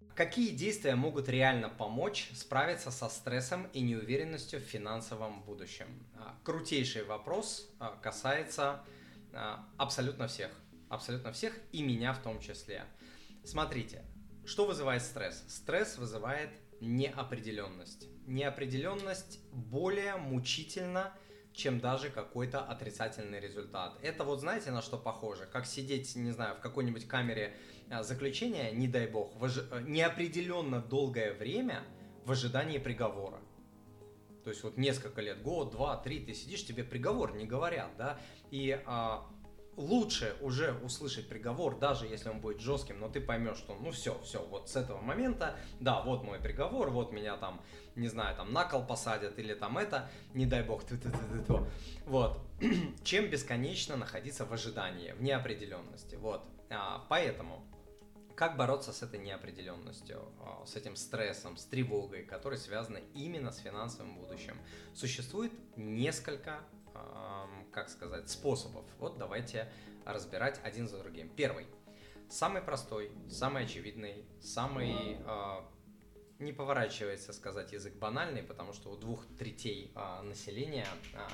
Какие действия могут реально помочь справиться со стрессом и неуверенностью в финансовом будущем? Крутейший вопрос, касается абсолютно всех. Абсолютно всех, и меня в том числе. Смотрите, что вызывает стресс? Стресс вызывает неопределенность. Неопределенность более мучительна, чем даже какой-то отрицательный результат. Это вот знаете, на что похоже? Как сидеть, не знаю, в какой-нибудь камере заключения, не дай бог, неопределенно долгое время в ожидании приговора. То есть вот несколько лет, год, два, три, ты сидишь, тебе приговор не говорят, да, и лучше уже услышать приговор, даже если он будет жестким, но ты поймешь, что ну все, вот с этого момента, да, вот мой приговор, вот меня там, не знаю, там на кол посадят или там это, не дай бог, вот, чем бесконечно находиться в ожидании, в неопределенности, вот, поэтому как бороться с этой неопределенностью, с этим стрессом, с тревогой, которые связаны именно с финансовым будущим? Существует несколько, как сказать, способов. Вот давайте разбирать один за другим. Первый. Самый простой, самый очевидный, самый, не поворачивается сказать язык, банальный, потому что у 2/3 населения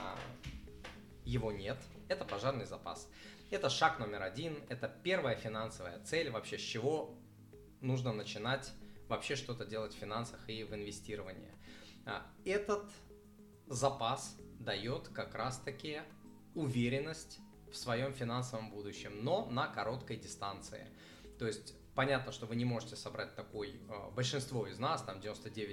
его нет. Это пожарный запас. Это шаг номер один, это первая финансовая цель, вообще с чего нужно начинать вообще что-то делать в финансах и в инвестировании. Этот запас дает как раз-таки уверенность в своем финансовом будущем, но на короткой дистанции. То есть понятно, что вы не можете собрать такой, большинство из нас, там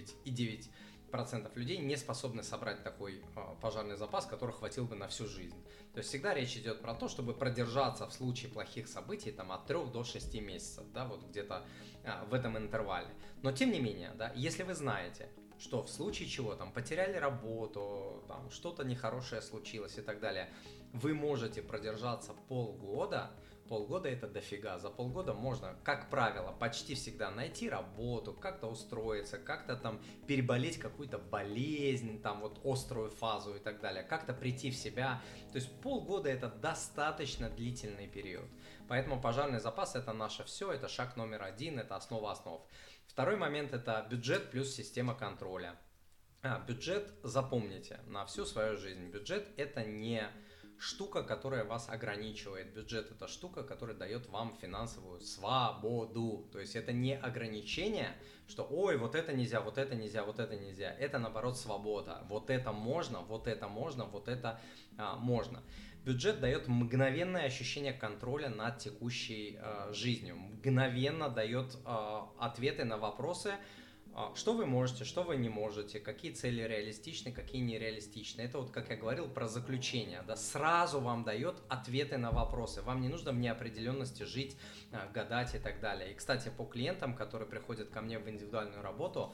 99,9% людей не способны собрать такой пожарный запас, который хватил бы на всю жизнь. То есть всегда речь идет про то, чтобы продержаться в случае плохих событий там, от 3 до 6 месяцев, да, вот где-то в этом интервале. Но тем не менее, да, если вы знаете, что в случае чего там потеряли работу, там что-то нехорошее случилось и так далее, вы можете продержаться полгода. Полгода это дофига. За полгода можно, как правило, почти всегда найти работу, как-то устроиться, как-то там переболеть какую-то болезнь, там вот острую фазу и так далее, как-то прийти в себя. То есть полгода это достаточно длительный период. Поэтому пожарный запас это наше все, это шаг номер один, это основа основ. Второй момент это бюджет плюс система контроля. Бюджет, запомните, на всю свою жизнь. Бюджет это не штука, которая вас ограничивает. Бюджет это штука, которая дает вам финансовую свободу. То есть это не ограничение, что ой, вот это нельзя, вот это нельзя, вот это нельзя. Это наоборот свобода. Вот это можно, вот это можно, вот это можно. Бюджет дает мгновенное ощущение контроля над текущей жизнью. Мгновенно дает ответы на вопросы, что вы можете, что вы не можете, какие цели реалистичны, какие нереалистичны. Это вот, как я говорил, про заключение. Да, сразу вам дает ответы на вопросы. Вам не нужно в неопределенности жить, гадать и так далее. И, кстати, по клиентам, которые приходят ко мне в индивидуальную работу,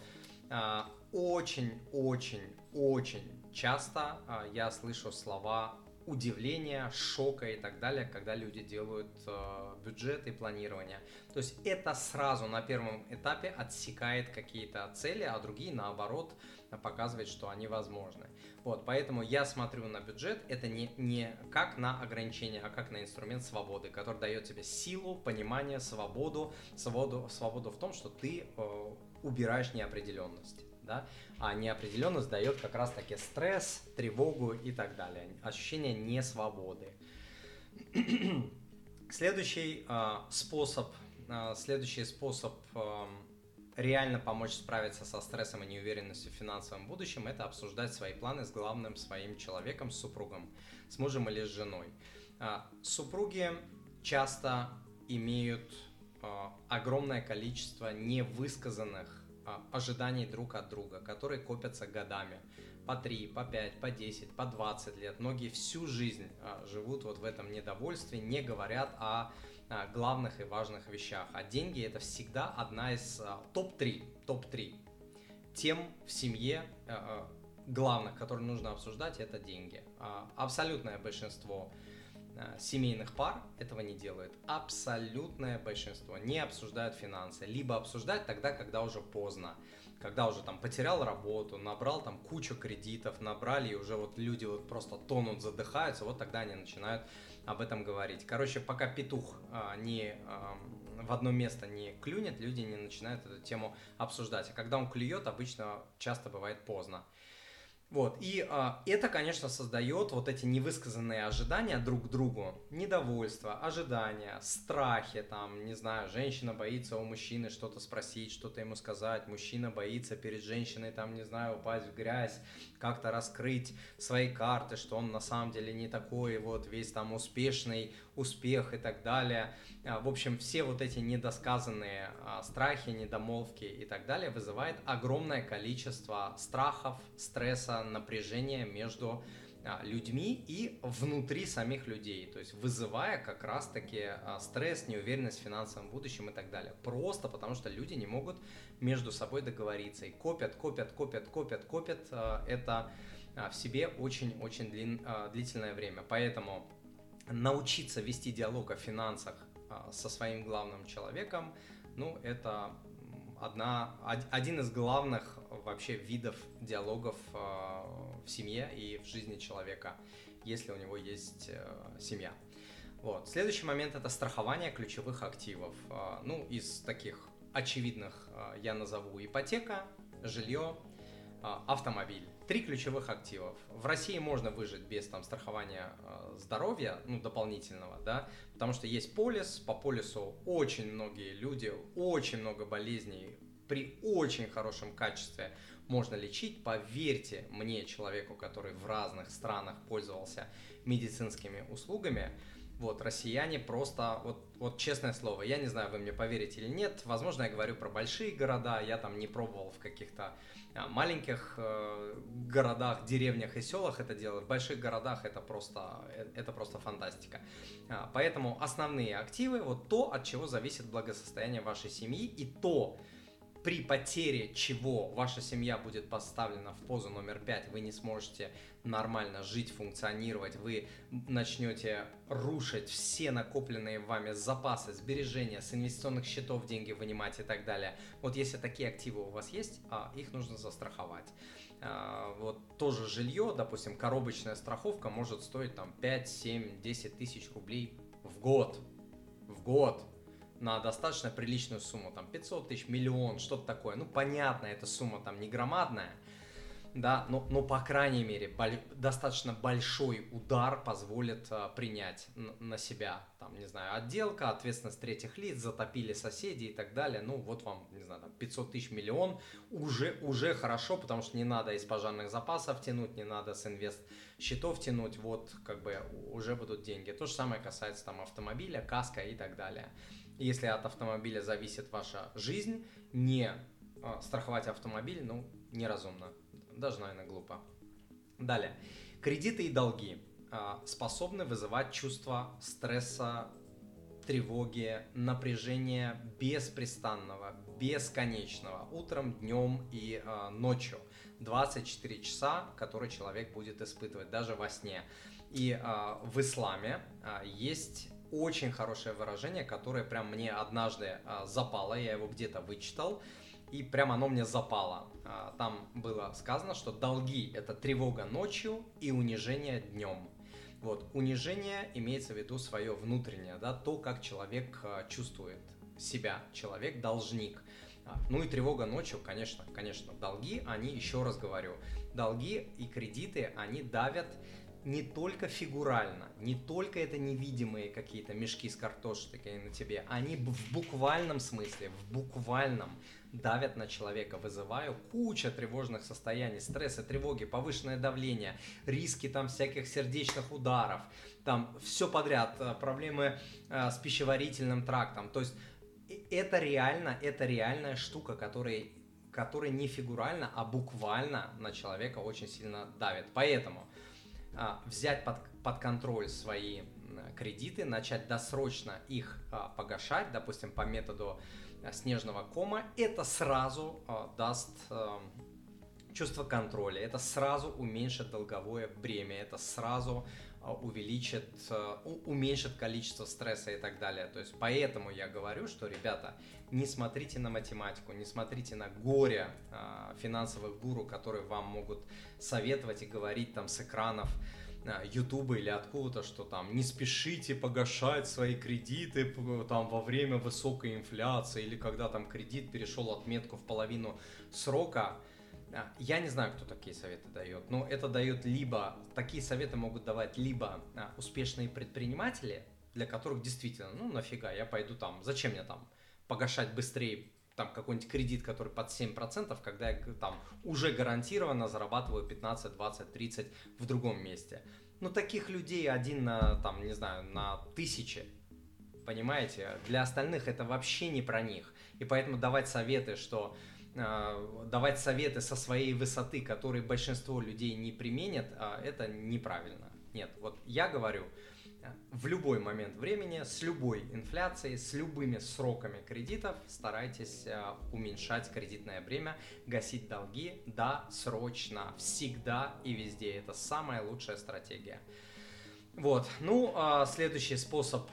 очень часто я слышу слова удивления, шока и так далее, когда люди делают бюджет и планирование. То есть это сразу на первом этапе отсекает какие-то цели, а другие наоборот показывает, что они возможны. Вот, поэтому я смотрю на бюджет, это не как на ограничение, а как на инструмент свободы, который дает тебе силу, понимание, свободу в том, что ты убираешь неопределенность. Да? А неопределенность дает как раз таки стресс, тревогу и так далее. Ощущение несвободы. Следующий способ реально помочь справиться со стрессом и неуверенностью в финансовом будущем — это обсуждать свои планы с главным своим человеком, с супругом, с мужем или с женой. Супруги часто имеют огромное количество невысказанных ожиданий друг от друга, которые копятся годами. По 3, по 5, по 10, по 20 лет. Многие всю жизнь живут вот в этом недовольстве, не говорят о главных и важных вещах. А деньги — это всегда одна из топ-3 тем в семье главных, которые нужно обсуждать, это деньги. Абсолютное большинство семейных пар этого не делают. Абсолютное большинство не обсуждают финансы. Либо обсуждать тогда, когда уже поздно. Когда уже там потерял работу, набрал там кучу кредитов, набрали, и уже вот люди вот просто тонут, задыхаются, вот тогда они начинают об этом говорить. Короче, пока петух в одно место не клюнет, люди не начинают эту тему обсуждать. А когда он клюет, обычно часто бывает поздно. Вот, и это, конечно, создает вот эти невысказанные ожидания друг к другу, недовольство, ожидания, страхи, там, не знаю, женщина боится у мужчины что-то спросить, что-то ему сказать, мужчина боится перед женщиной, там, не знаю, упасть в грязь, как-то раскрыть свои карты, что он на самом деле не такой, вот, весь там успешный успех и так далее. В общем, все вот эти недосказанные страхи, недомолвки и так далее вызывает огромное количество страхов, стресса, напряжения между людьми и внутри самих людей, то есть вызывая как раз-таки стресс, неуверенность в финансовом будущем и так далее. Просто потому что люди не могут между собой договориться и копят это в себе очень-очень длительное время. Поэтому научиться вести диалог о финансах со своим главным человеком, ну, это один из главных вообще видов диалогов в семье и в жизни человека, если у него есть семья. Вот. Следующий момент – это страхование ключевых активов. Ну, из таких очевидных я назову ипотека, жилье, автомобиль. 3 ключевых активов. В России можно выжить без там страхования здоровья, ну, дополнительного, да, потому что есть полис, по полису очень многие люди, очень много болезней при очень хорошем качестве можно лечить. Поверьте мне, человеку, который в разных странах пользовался медицинскими услугами, вот, россияне просто, вот честное слово, я не знаю, вы мне поверите или нет, возможно, я говорю про большие города, я там не пробовал в каких-то маленьких городах, деревнях и селах это делать, в больших городах это просто фантастика. Поэтому основные активы, вот то, от чего зависит благосостояние вашей семьи, и то, при потере чего ваша семья будет поставлена в позу номер 5, вы не сможете нормально жить, функционировать, вы начнете рушить все накопленные вами запасы, сбережения, с инвестиционных счетов деньги вынимать и так далее. Вот если такие активы у вас есть, их нужно застраховать. Вот тоже жилье, допустим, коробочная страховка может стоить там 5, 7, 10 тысяч рублей в год. На достаточно приличную сумму, там 500 тысяч, миллион, что-то такое. Ну, понятно, эта сумма там не громадная, да, но по крайней мере достаточно большой удар позволит принять на себя, там, не знаю, отделка, ответственность третьих лиц, затопили соседи и так далее. Ну, вот вам, не знаю, там 500 тысяч, миллион, уже хорошо, потому что не надо из пожарных запасов тянуть, не надо с инвест счетов тянуть, вот как бы уже будут деньги. То же самое касается там автомобиля, каска и так далее. Если от автомобиля зависит ваша жизнь, не страховать автомобиль, ну, неразумно. Даже, наверное, глупо. Далее. Кредиты и долги способны вызывать чувство стресса, тревоги, напряжения беспрестанного, бесконечного, утром, днем и ночью. 24 часа, которые человек будет испытывать даже во сне. И в исламе есть очень хорошее выражение, которое прям мне однажды запало, я его где-то вычитал, и прям оно мне запало. Там было сказано, что долги – это тревога ночью и унижение днем. Вот, унижение имеется в виду свое внутреннее, да, то, как человек чувствует себя, человек-должник. Ну и тревога ночью, конечно, долги, они, еще раз говорю, долги и кредиты, они давят не только фигурально, не только это невидимые какие-то мешки с картошкой на тебе, они в буквальном смысле, давят на человека, вызывая куча тревожных состояний, стресса, тревоги, повышенное давление, риски там всяких сердечных ударов, там все подряд, проблемы с пищеварительным трактом. То есть это реальная штука, которая не фигурально, а буквально на человека очень сильно давит. Поэтому взять под контроль свои кредиты, начать досрочно их погашать, допустим, по методу снежного кома, это сразу даст чувство контроля, это сразу уменьшит долговое бремя, это сразу уменьшит количество стресса и так далее. То есть поэтому я говорю, что, ребята, не смотрите на математику, не смотрите на горе финансовых гуру, которые вам могут советовать и говорить там с экранов Ютуба или откуда-то, что там не спешите погашать свои кредиты там во время высокой инфляции или когда там кредит перешел отметку в половину срока. Я не знаю, кто такие советы дает, но это дает либо, такие советы могут давать либо успешные предприниматели, для которых действительно, ну нафига, я пойду там, зачем мне там погашать быстрее там какой-нибудь кредит, который под 7%, когда я там уже гарантированно зарабатываю 15, 20, 30 в другом месте. Ну, таких людей один на, там, не знаю, на тысячи, понимаете? Для остальных это вообще не про них. И поэтому давать советы, давать советы со своей высоты, которые большинство людей не применят, это неправильно. Нет, вот я говорю, в любой момент времени, с любой инфляцией, с любыми сроками кредитов старайтесь уменьшать кредитное бремя, гасить долги досрочно, всегда и везде. Это самая лучшая стратегия. Вот, ну, следующий способ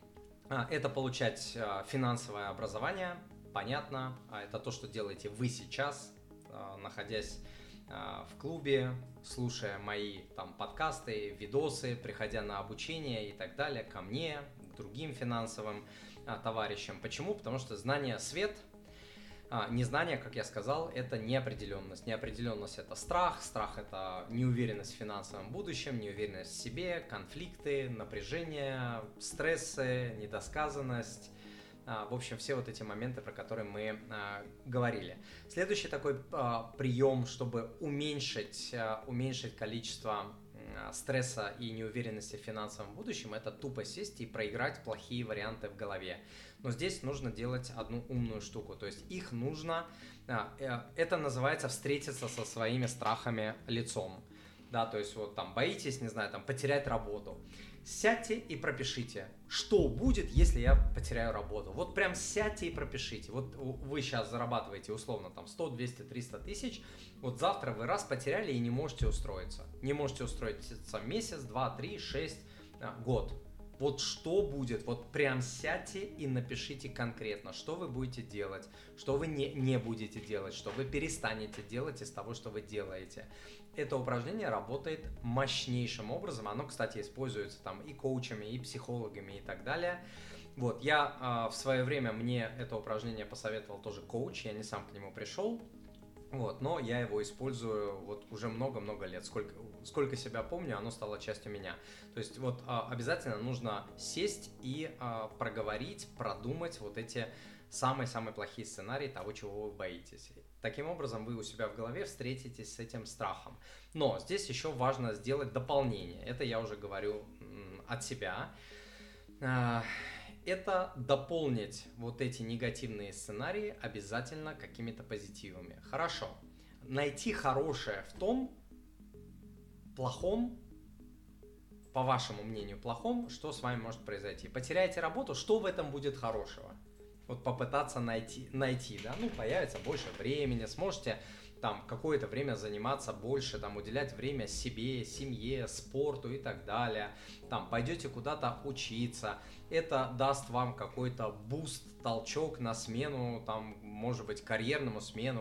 это получать финансовое образование. Понятно, это то, что делаете вы сейчас, находясь в клубе, слушая мои там подкасты, видосы, приходя на обучение и так далее, ко мне, к другим финансовым товарищам. Почему? Потому что знание свет, незнание, как я сказал, это неопределенность. Неопределенность это страх, страх это неуверенность в финансовом будущем, неуверенность в себе, конфликты, напряжение, стрессы, недосказанность. В общем, все вот эти моменты, про которые мы говорили. Следующий такой прием, чтобы уменьшить количество стресса и неуверенности в финансовом будущем, это тупо сесть и проиграть плохие варианты в голове. Но здесь нужно делать одну умную штуку, то есть их нужно, это называется встретиться со своими страхами лицом. Да, то есть вот там боитесь, не знаю, там потерять работу. Сядьте и пропишите, что будет, если я потеряю работу. Вот прям сядьте и пропишите. Вот вы сейчас зарабатываете условно там 100, 200, 300 тысяч. Вот завтра вы раз потеряли и не можете устроиться. Не можете устроиться месяц, 2, 3, 6, год. Вот что будет, вот прям сядьте и напишите конкретно, что вы будете делать, что вы не будете делать, что вы перестанете делать из того, что вы делаете. Это упражнение работает мощнейшим образом. Оно, кстати, используется там и коучами, и психологами, и так далее. Вот, я в свое время, мне это упражнение посоветовал тоже коуч, я не сам к нему пришел. Вот, но я его использую вот уже много-много лет. Сколько себя помню, оно стало частью меня. То есть вот обязательно нужно сесть и проговорить, продумать вот эти самые-самые плохие сценарии того, чего вы боитесь. Таким образом, вы у себя в голове встретитесь с этим страхом. Но здесь еще важно сделать дополнение. Это я уже говорю от себя. Это дополнить вот эти негативные сценарии обязательно какими-то позитивами. Хорошо. Найти хорошее в том плохом, по вашему мнению, плохом, что с вами может произойти. Потеряете работу, что в этом будет хорошего? Вот попытаться найти, да, ну, появится больше времени, сможете там какое-то время заниматься больше, там, уделять время себе, семье, спорту и так далее, там, пойдете куда-то учиться, это даст вам какой-то буст, толчок на смену, там, может быть, карьерной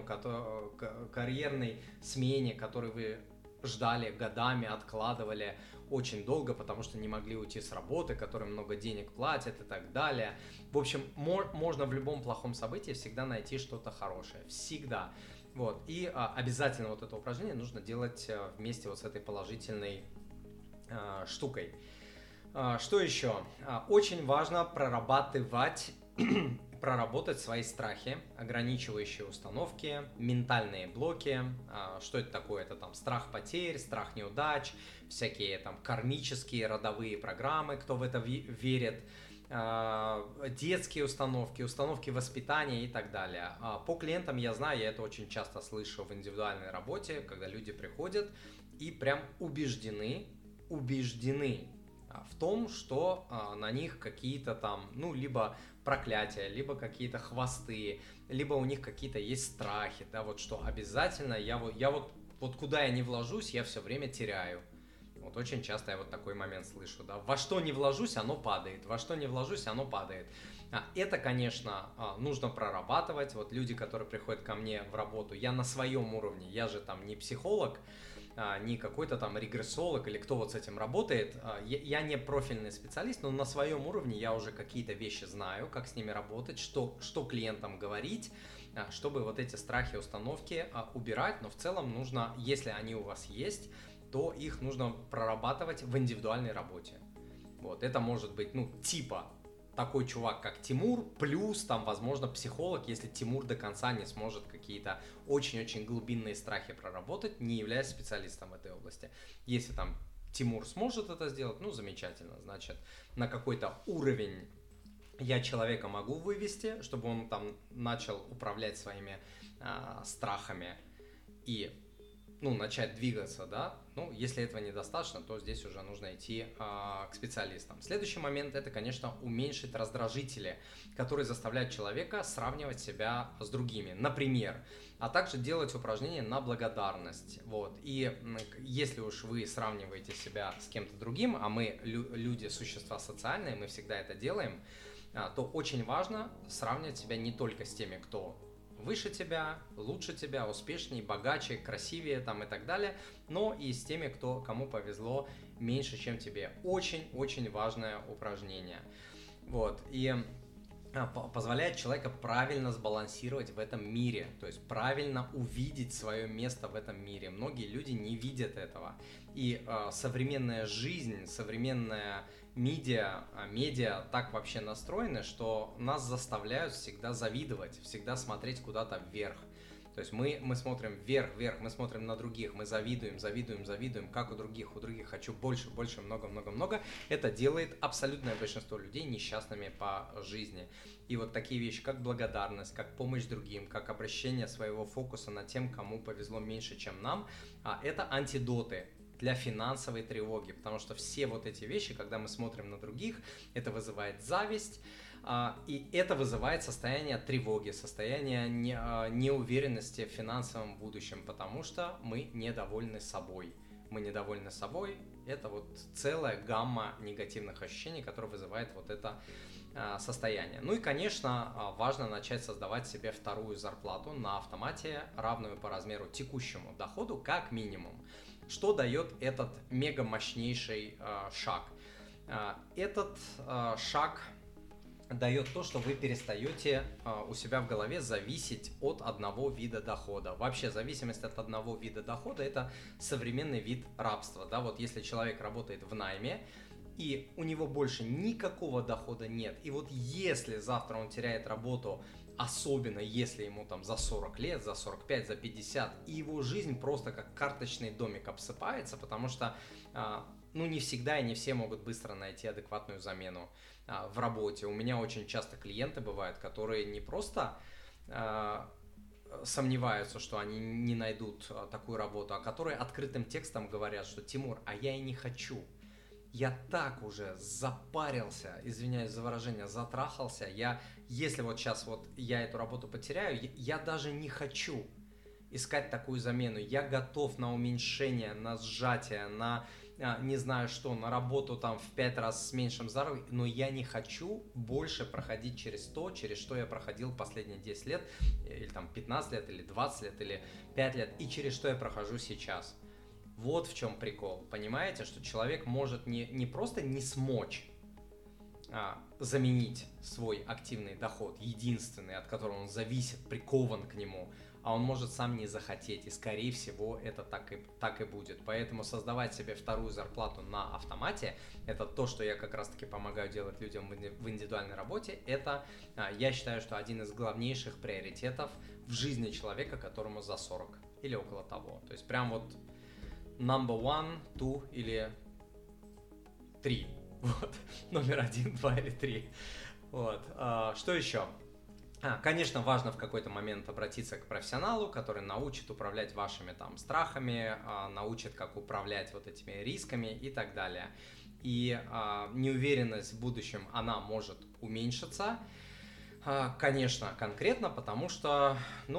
смене, которую вы ждали годами, откладывали очень долго, потому что не могли уйти с работы, которым много денег платят и так далее. В общем, можно в любом плохом событии всегда найти что-то хорошее. Всегда. Вот. И обязательно вот это упражнение нужно делать вместе вот с этой положительной штукой. Что еще? Очень важно проработать свои страхи, ограничивающие установки, ментальные блоки. Что это такое? Это там страх потерь, страх неудач, всякие там кармические родовые программы, кто в это верит, детские установки воспитания и так далее. По клиентам я знаю, я это очень часто слышу в индивидуальной работе, когда люди приходят и прям убеждены в том, что на них какие-то там, ну, либо проклятия, либо какие-то хвосты, либо у них какие-то есть страхи, да, вот что обязательно я вот куда я не вложусь, я все время теряю. Вот очень часто я вот такой момент слышу, да, во что не вложусь, оно падает, во что не вложусь, оно падает. Это, конечно, нужно прорабатывать. Вот люди, которые приходят ко мне в работу, я на своем уровне, я же там не психолог, не какой-то там регрессолог или кто вот с этим работает. Я не профильный специалист, но на своем уровне я уже какие-то вещи знаю, как с ними работать, что клиентам говорить, чтобы вот эти страхи, установки убирать. Но в целом нужно, если они у вас есть, то их нужно прорабатывать в индивидуальной работе. Вот, это может быть, типа такой чувак, как Тимур, плюс там, возможно, психолог, если Тимур до конца не сможет какие-то очень-очень глубинные страхи проработать, не являясь специалистом в этой области. Если там Тимур сможет это сделать, замечательно, значит, на какой-то уровень я человека могу вывести, чтобы он там начал управлять своими страхами и начать двигаться, да. Если этого недостаточно, то здесь уже нужно идти к специалистам. Следующий момент – это, конечно, уменьшить раздражители, которые заставляют человека сравнивать себя с другими. Например, а также делать упражнения на благодарность. Вот. И если уж вы сравниваете себя с кем-то другим, а мы люди, существа социальные, мы всегда это делаем, то очень важно сравнивать себя не только с теми, кто выше тебя, лучше тебя, успешнее, богаче, красивее там и так далее, но и с теми, кому повезло меньше, чем тебе. Очень-очень важное упражнение. Вот. И позволяет человеку правильно сбалансировать в этом мире, то есть правильно увидеть свое место в этом мире. Многие люди не видят этого. И современная жизнь, современная медиа так вообще настроены, что нас заставляют всегда завидовать, всегда смотреть куда-то вверх. То есть мы смотрим вверх, мы смотрим на других, мы завидуем, как у других хочу больше, много. Это делает абсолютное большинство людей несчастными по жизни. И вот такие вещи, как благодарность, как помощь другим, как обращение своего фокуса на тем, кому повезло меньше, чем нам, это антидоты для финансовой тревоги, потому что все вот эти вещи, когда мы смотрим на других, это вызывает зависть, и это вызывает состояние тревоги, состояние неуверенности в финансовом будущем, потому что мы недовольны собой. Это вот целая гамма негативных ощущений, которые вызывает вот это состояние. И, конечно, важно начать создавать себе вторую зарплату на автомате, равную по размеру текущему доходу, как минимум. Что дает этот мега мощнейший шаг? Этот шаг дает то, что вы перестаете у себя в голове зависеть от одного вида дохода. Вообще зависимость от одного вида дохода – это современный вид рабства. Да? Вот если человек работает в найме, и у него больше никакого дохода нет, и вот если завтра он теряет работу, особенно если ему там за 40 лет, за 45, за 50, и его жизнь просто как карточный домик обсыпается, потому что не всегда и не все могут быстро найти адекватную замену в работе. У меня очень часто клиенты бывают, которые не просто сомневаются, что они не найдут такую работу, а которые открытым текстом говорят, что Тимур, а я и не хочу. Я так уже запарился, извиняюсь за выражение, затрахался. Если вот сейчас я эту работу потеряю, я даже не хочу искать такую замену. Я готов на уменьшение, на сжатие, на не знаю что, на работу там в 5 раз с меньшим заработком, но я не хочу больше проходить через то, через что я проходил последние 10 лет, или там 15 лет, или 20 лет, или 5 лет, и через что я прохожу сейчас. Вот в чем прикол. Понимаете, что человек может не просто не смочь заменить свой активный доход, единственный, от которого он зависит, прикован к нему, а он может сам не захотеть, и скорее всего это так и будет. Поэтому создавать себе вторую зарплату на автомате, это то, что я как раз таки помогаю делать людям в индивидуальной работе, это, я считаю, что один из главнейших приоритетов в жизни человека, которому за 40 или около того. То есть прям вот number one, two или 3. Вот. Номер 1, 2 или 3. Вот. Что еще? Конечно, важно в какой-то момент обратиться к профессионалу, который научит управлять вашими там страхами, научит, как управлять вот этими рисками и так далее. И неуверенность в будущем, она может уменьшиться, конечно, конкретно, потому что,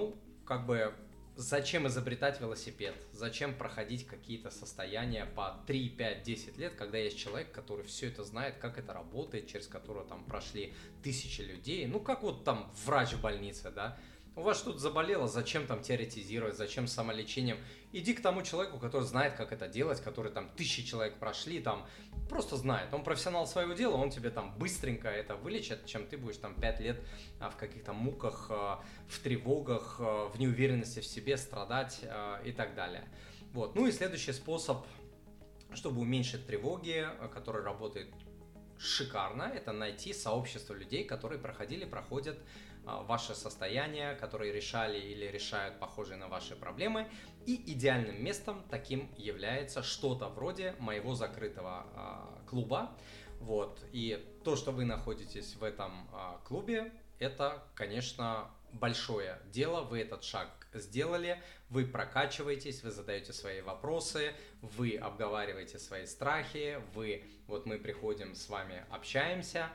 зачем изобретать велосипед? Зачем проходить какие-то состояния по 3, 5, 10 лет, когда есть человек, который все это знает, как это работает, через которого там прошли тысячи людей? Как вот там врач в больнице, да? У вас что-то заболело, зачем там теоретизировать, зачем самолечением? Иди к тому человеку, который знает, как это делать, который там 1000 человек прошли, там просто знает. Он профессионал своего дела, он тебе там быстренько это вылечит, чем ты будешь там 5 лет в каких-то муках, в тревогах, в неуверенности в себе страдать и так далее. Вот. Ну и следующий способ, чтобы уменьшить тревоги, который работает шикарно, это найти сообщество людей, которые проходят ваше состояние, которые решали или решают похожие на ваши проблемы. И идеальным местом таким является что-то вроде моего закрытого клуба. Вот. И то, что вы находитесь в этом клубе, это, конечно, большое дело. Вы этот шаг сделали, вы прокачиваетесь, вы задаете свои вопросы, вы обговариваете свои страхи, мы приходим с вами, общаемся.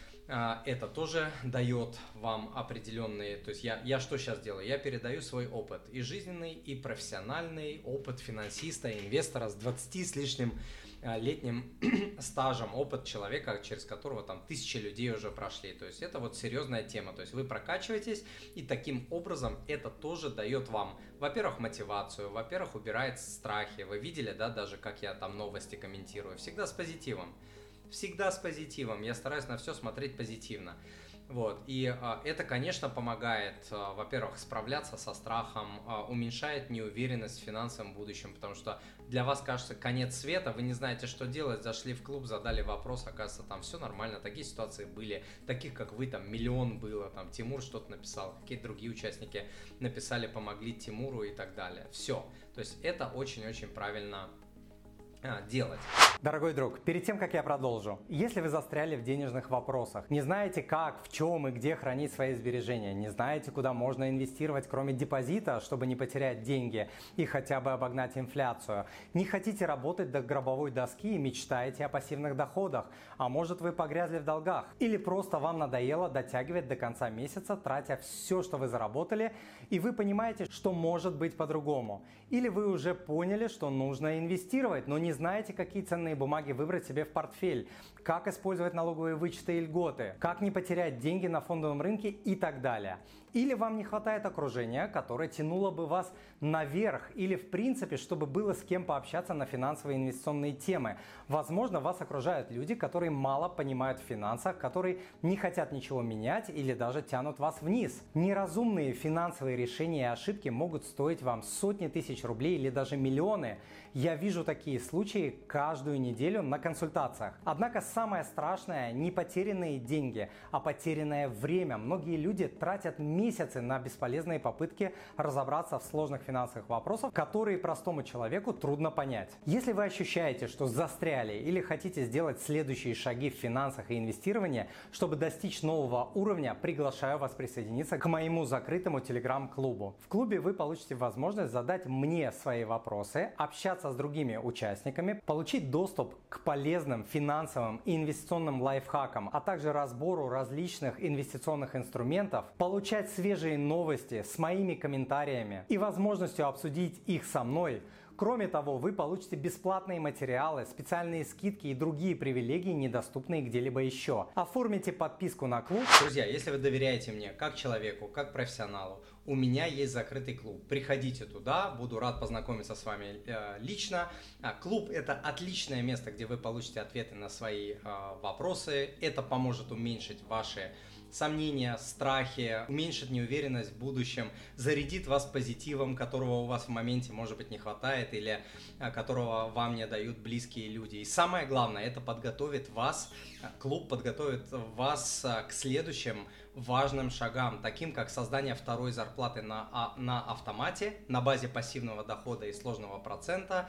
Это тоже дает вам определенные... То есть я что сейчас делаю? Я передаю свой опыт и жизненный, и профессиональный, опыт финансиста, инвестора с 20 с лишним летним стажем, опыт человека, через которого там 1000 людей уже прошли. То есть это вот серьезная тема. То есть вы прокачиваетесь, и таким образом это тоже дает вам, во-первых, мотивацию, во-первых, убирает страхи. Вы видели, да, даже как я там новости комментирую? Всегда с позитивом. Всегда с позитивом. Я стараюсь на все смотреть позитивно. Вот. И это, конечно, помогает, во-первых, справляться со страхом, уменьшает неуверенность в финансовом будущем, потому что для вас кажется конец света, вы не знаете, что делать, зашли в клуб, задали вопрос, оказывается, там все нормально, такие ситуации были, таких, как вы, там миллион было, там Тимур что-то написал, какие-то другие участники написали, помогли Тимуру и так далее. Все. То есть это очень-очень правильно делать. Дорогой друг, перед тем, как я продолжу, если вы застряли в денежных вопросах, не знаете как, в чем и где хранить свои сбережения, не знаете, куда можно инвестировать, кроме депозита, чтобы не потерять деньги и хотя бы обогнать инфляцию, не хотите работать до гробовой доски и мечтаете о пассивных доходах, а может вы погрязли в долгах, или просто вам надоело дотягивать до конца месяца, тратя все, что вы заработали, и вы понимаете, что может быть по-другому, или вы уже поняли, что нужно инвестировать, но не знаете, какие ценные бумаги выбрать себе в портфель, как использовать налоговые вычеты и льготы, как не потерять деньги на фондовом рынке и так далее. Или вам не хватает окружения, которое тянуло бы вас наверх, или в принципе, чтобы было с кем пообщаться на финансовые инвестиционные темы. Возможно, вас окружают люди, которые мало понимают в финансах, которые не хотят ничего менять или даже тянут вас вниз. Неразумные финансовые решения и ошибки могут стоить вам сотни тысяч рублей или даже миллионы. Я вижу такие случаи каждую неделю на консультациях. Однако самое страшное не потерянные деньги, а потерянное время. Многие люди тратят месяцы на бесполезные попытки разобраться в сложных финансовых вопросах, которые простому человеку трудно понять. Если вы ощущаете, что застряли или хотите сделать следующие шаги в финансах и инвестировании, чтобы достичь нового уровня, приглашаю вас присоединиться к моему закрытому телеграм-клубу. В клубе вы получите возможность задать мне свои вопросы, общаться с другими участниками, получить доступ к полезным финансовым и инвестиционным лайфхакам, а также разбору различных инвестиционных инструментов, получать свежие новости с моими комментариями и возможностью обсудить их со мной. Кроме того, вы получите бесплатные материалы, специальные скидки и другие привилегии, недоступные где-либо еще. Оформите подписку на клуб. Друзья, если вы доверяете мне как человеку, как профессионалу, у меня есть закрытый клуб. Приходите туда, буду рад познакомиться с вами лично. Клуб – это отличное место, где вы получите ответы на свои вопросы. Это поможет уменьшить ваши сомнения, страхи, уменьшит неуверенность в будущем, зарядит вас позитивом, которого у вас в моменте, может быть, не хватает или которого вам не дают близкие люди. И самое главное, это подготовит вас, клуб подготовит вас к следующим важным шагам, таким как создание второй зарплаты на автомате, на базе пассивного дохода и сложного процента,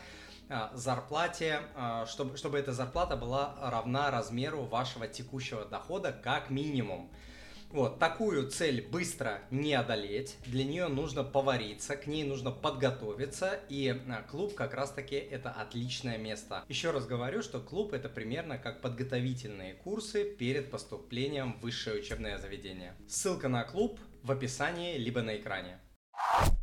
зарплате, чтобы эта зарплата была равна размеру вашего текущего дохода как минимум. Вот, такую цель быстро не одолеть, для нее нужно повариться, к ней нужно подготовиться, и клуб как раз таки это отличное место. Еще раз говорю, что клуб это примерно как подготовительные курсы перед поступлением в высшее учебное заведение. Ссылка на клуб в описании либо на экране.